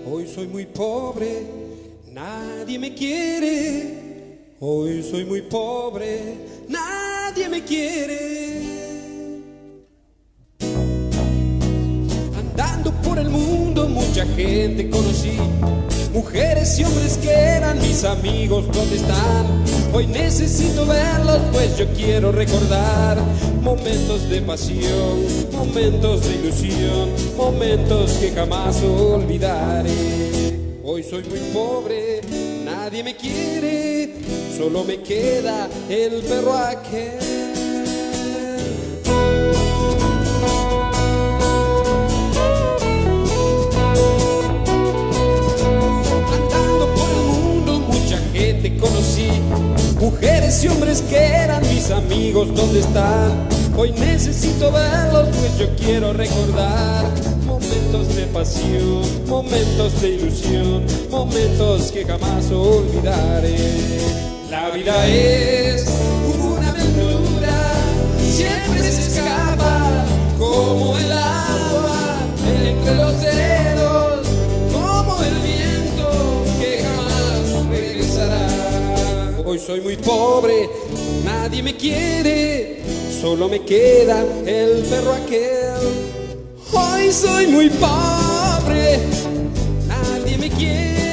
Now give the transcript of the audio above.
Hoy soy muy pobre, nadie me quiere. Hoy soy muy pobre, nadie me quiere. Andando por el mundo mucha gente conocí, mujeres y hombres que eran mis amigos, ¿dónde están? Hoy necesito verlos, pues yo quiero recordar momentos de pasión, momentos de ilusión, momentos que jamás olvidaré. Hoy soy muy pobre, nadie me quiere, solo me queda el perro aquel. Conocí mujeres y hombres que eran mis amigos, ¿dónde están? Hoy necesito verlos, pues yo quiero recordar momentos de pasión, momentos de ilusión, momentos que jamás olvidaré. La vida es una aventura, siempre se escapa como el agua entre los dedos, como el viento que jamás regresará. Hoy soy muy pobre, nadie me quiere, solo me queda el perro aquel. Hoy soy muy pobre, nadie me quiere.